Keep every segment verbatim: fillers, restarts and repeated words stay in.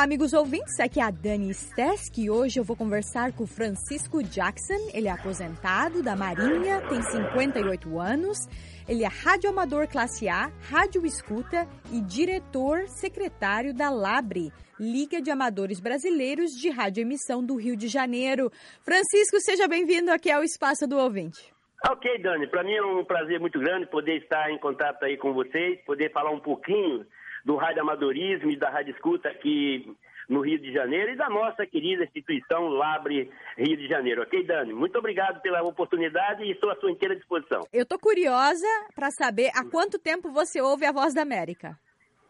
amigos ouvintes, aqui é a Dani Stesk e hoje eu vou conversar com o Francisco Jackson. Ele é aposentado da Marinha, tem cinquenta e oito anos, ele é radioamador classe A, rádio escuta e diretor secretário da LABRE, Liga de Amadores Brasileiros de Radioemissão do Rio de Janeiro. Francisco, seja bem-vindo aqui ao Espaço do Ouvinte. Ok, Dani, para mim é um prazer muito grande poder estar em contato aí com vocês, poder falar um pouquinho do radioamadorismo e da rádio escuta aqui no Rio de Janeiro e da nossa querida instituição LABRE Rio de Janeiro. Ok, Dani? Muito obrigado pela oportunidade e estou à sua inteira disposição. Eu estou curiosa para saber há quanto tempo você ouve a Voz da América.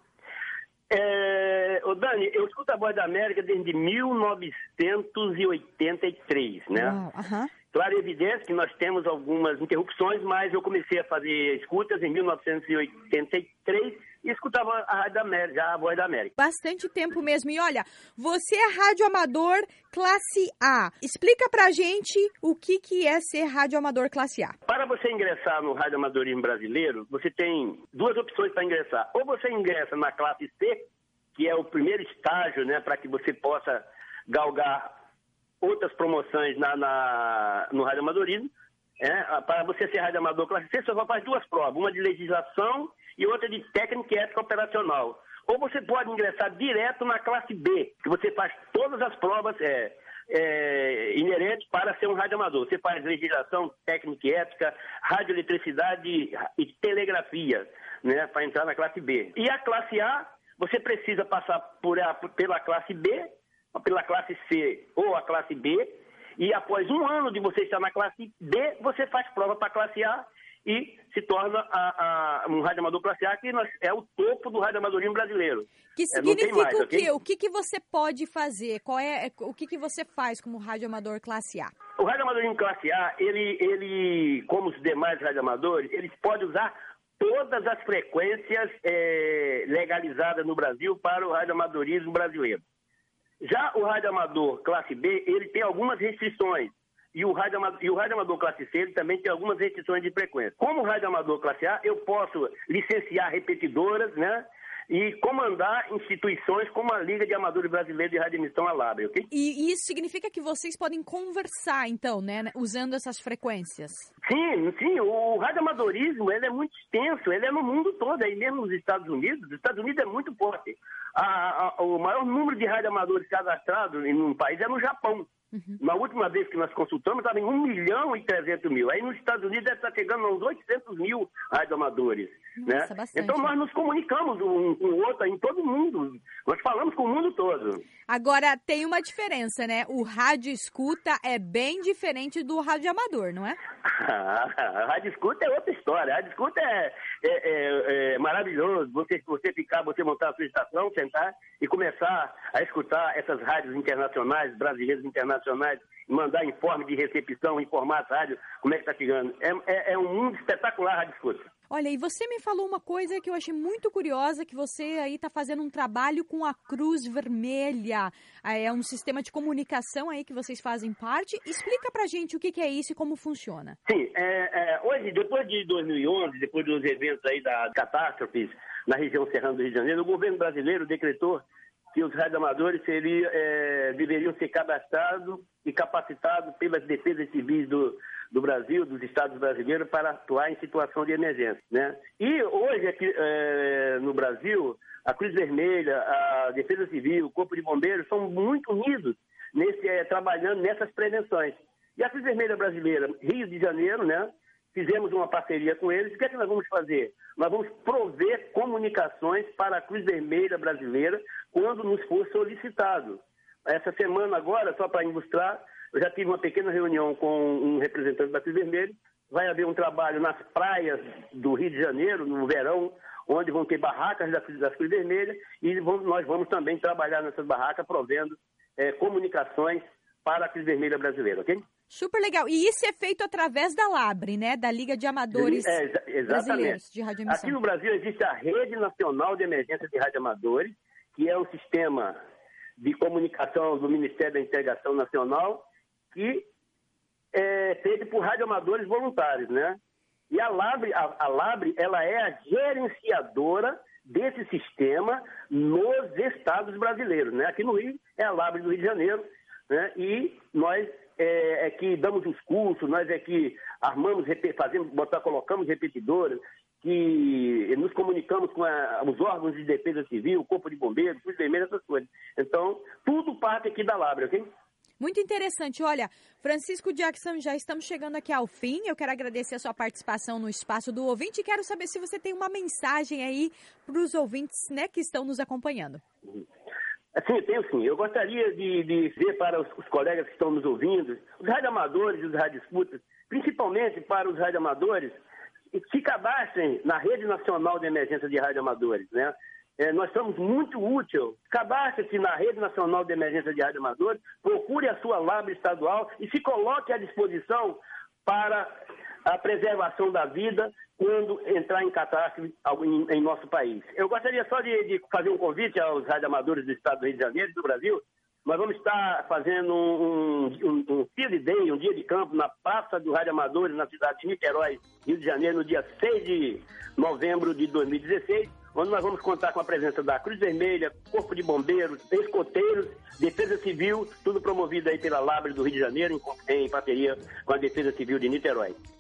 É, ô Dani, eu escuto a Voz da América desde mil novecentos e oitenta e três, né? Uau, uh-huh. Claro e evidente que nós temos algumas interrupções, mas eu comecei a fazer escutas em mil novecentos e oitenta e três e escutava a Rádio da América, a Voz da América. Bastante tempo mesmo. E olha, você é radioamador classe A. Explica pra gente o que, que é ser radioamador classe A. Para você ingressar no radioamadorismo brasileiro, você tem duas opções para ingressar. Ou você ingressa na classe C, que é o primeiro estágio, né, para que você possa galgar outras promoções na, na, no radioamadorismo. É, para você ser radioamador classe C, você só faz duas provas, uma de legislação e outra de técnica e ética operacional. Ou você pode ingressar direto na classe B, que você faz todas as provas é, é, inerentes para ser um radioamador. Você faz legislação, técnica e ética, radioeletricidade e telegrafia, né, para entrar na classe B. E a classe A, você precisa passar por a, pela classe B, pela classe C ou a classe B, e após um ano de você estar na classe B, você faz prova para a classe A e se torna a, a, um radioamador classe A, que nós, é o topo do radioamadorismo brasileiro. Que significa é, mais, o quê? Okay? O que, que você pode fazer? Qual é, o que, que você faz como radioamador classe A? O radioamadorismo classe A, ele, ele, como os demais radioamadores, eles podem usar todas as frequências é, legalizadas no Brasil para o radioamadorismo brasileiro. Já o radioamador classe B, ele tem algumas restrições. E o radioamador, e o radioamador classe C, ele também tem algumas restrições de frequência. Como radioamador classe A, eu posso licenciar repetidoras, né? E comandar instituições como a Liga de Amadores Brasileiros de Radioemissão, a LABRE, ok? E isso significa que vocês podem conversar, então, né? Usando essas frequências. Sim, sim. O radioamadorismo, ele é muito extenso. Ele é no mundo todo, aí mesmo nos Estados Unidos. Os Estados Unidos é muito forte. A, a, o maior número de radioamadores cadastrados em um país é no Japão. Uhum. Na última vez que nós consultamos, estava em um milhão e trezentos mil. Aí nos Estados Unidos deve estar chegando a uns oitocentos mil radioamadores. Nossa, né? Bastante. Então nós nos comunicamos um com o outro em todo mundo. Nós falamos com o mundo todo. Agora, tem uma diferença, né? O rádio escuta é bem diferente do radioamador, não é? A rádio escuta é outra história. A rádio escuta é, é, é, é maravilhoso. Você, você ficar, você montar a sua estação, sentar e começar a escutar essas rádios internacionais, brasileiras internacionais, mandar informe de recepção, informar as rádios, como é que está chegando. É, é, é um mundo espetacular a rádio escuta. Olha, e você me falou uma coisa que eu achei muito curiosa, que você aí está fazendo um trabalho com a Cruz Vermelha. É um sistema de comunicação aí que vocês fazem parte. Explica pra gente o que, que é isso e como funciona. Sim, é, é, hoje, depois de dois mil e onze, depois dos eventos aí das catástrofes na região serrana do Rio de Janeiro, o governo brasileiro decretou que os radioamadores seriam, é, deveriam ser cadastrados e capacitados pelas defesas civis do, do Brasil, dos estados brasileiros, para atuar em situação de emergência, né? E hoje aqui é, no Brasil, a Cruz Vermelha, a Defesa Civil, o Corpo de Bombeiros são muito unidos nesse, é, trabalhando nessas prevenções. E a Cruz Vermelha Brasileira, Rio de Janeiro, né? Fizemos uma parceria com eles. O que é que nós vamos fazer? Nós vamos prover comunicações para a Cruz Vermelha Brasileira quando nos for solicitado. Essa semana agora, só para ilustrar, eu já tive uma pequena reunião com um representante da Cruz Vermelha. Vai haver um trabalho nas praias do Rio de Janeiro, no verão, onde vão ter barracas da Cruz, da Cruz Vermelha, e vamos, nós vamos também trabalhar nessas barracas, provendo é, comunicações para a Cruz Vermelha Brasileira, ok? Super legal. E isso é feito através da LABRE, né? Da Liga de Amadores é, Brasileiros de Radioemissão. Aqui no Brasil existe a Rede Nacional de Emergência de Radioamadores, que é um sistema de comunicação do Ministério da Integração Nacional, que é feito por radioamadores voluntários, né? E a LABRE, a, a LABRE, ela é a gerenciadora desse sistema nos estados brasileiros, né? Aqui no Rio é a Labre do Rio de Janeiro, né? E nós é, é que damos os cursos, nós é que armamos, fazemos, botar, colocamos repetidoras, que nos comunicamos com a, os órgãos de defesa civil, o Corpo de Bombeiros, Cruz Vermelha, essas coisas. Então, tudo parte aqui da Labre, ok? Muito interessante. Olha, Francisco Jackson, já estamos chegando aqui ao fim. Eu quero agradecer a sua participação no Espaço do Ouvinte e quero saber se você tem uma mensagem aí para os ouvintes, né, que estão nos acompanhando. Sim, tenho sim. Eu gostaria de, de dizer para os, os colegas que estão nos ouvindo, os radioamadores e os radioescutas, principalmente para os radioamadores, se cadastrem na Rede Nacional de Emergência de Radioamadores, né? É, nós somos muito úteis. Cadastre-se na Rede Nacional de Emergência de Radioamadores, procure a sua Labre estadual e se coloque à disposição para a preservação da vida quando entrar em catástrofe em, em nosso país. Eu gostaria só de, de fazer um convite aos radioamadores do estado do Rio de Janeiro e do Brasil. Nós vamos estar fazendo um, um, um Field Day, um dia de campo, na Praça dos Radioamadores, na cidade de Niterói, Rio de Janeiro, no dia seis de novembro de dois mil e dezesseis, onde nós vamos contar com a presença da Cruz Vermelha, Corpo de Bombeiros, escoteiros, Defesa Civil, tudo promovido aí pela Labre do Rio de Janeiro, em, em parceria com a Defesa Civil de Niterói.